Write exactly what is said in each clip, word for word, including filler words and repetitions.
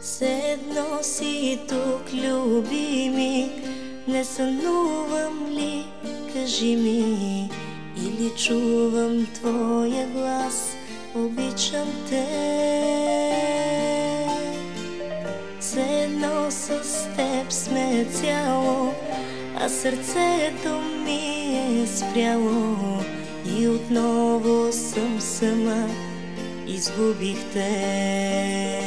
Все едно си тук, любими, не сънувам ли, кажи ми, или чувам твоя глас, обичам те. Все едно с теб сме цяло, а сърцето ми е спряло и отново съм сама, изгубих те.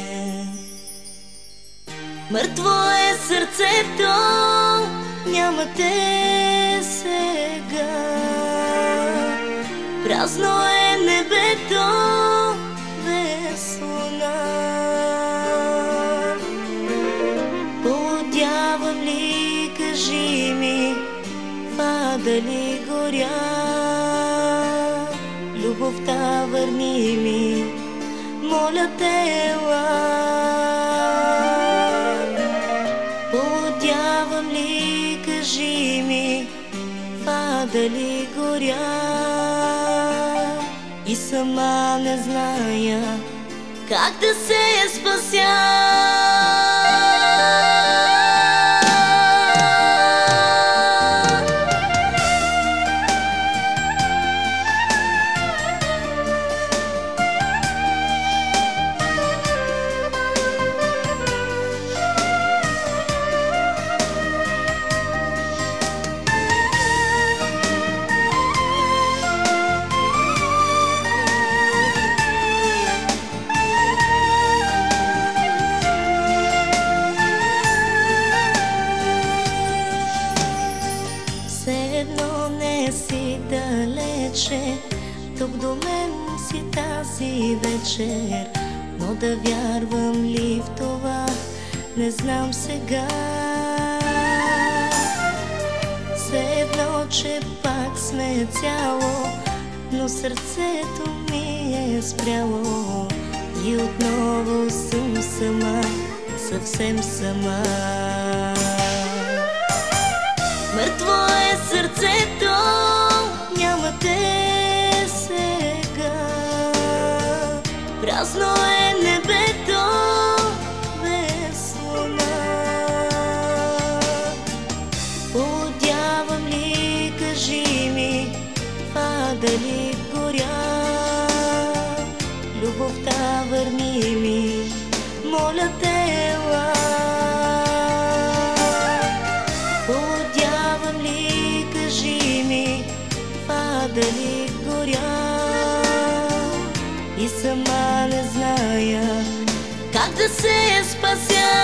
Мъртво е сърцето, няма те сега. Празно е небето без луна. Полудявам ли, кажи ми, пада ли горя? Любовта върни ми, моля те, ела. Полудявам ли, кажи ми, пада ли горя? И сама не зная как да се спася. Едно не си далече, тук до мен си тази вечер, но да вярвам ли в това, не знам сега. Все едно, че пак сме цяло, но сърцето ми е спряло и отново съм сама, съвсем сама. Мъртво е сърцето, няма те сега. Празно е небето без луна. Полудявам ли, кажи ми, пада ли горя? Любовта върни ми, моля те, ела. Дали горя? И сама не зная как да се спася.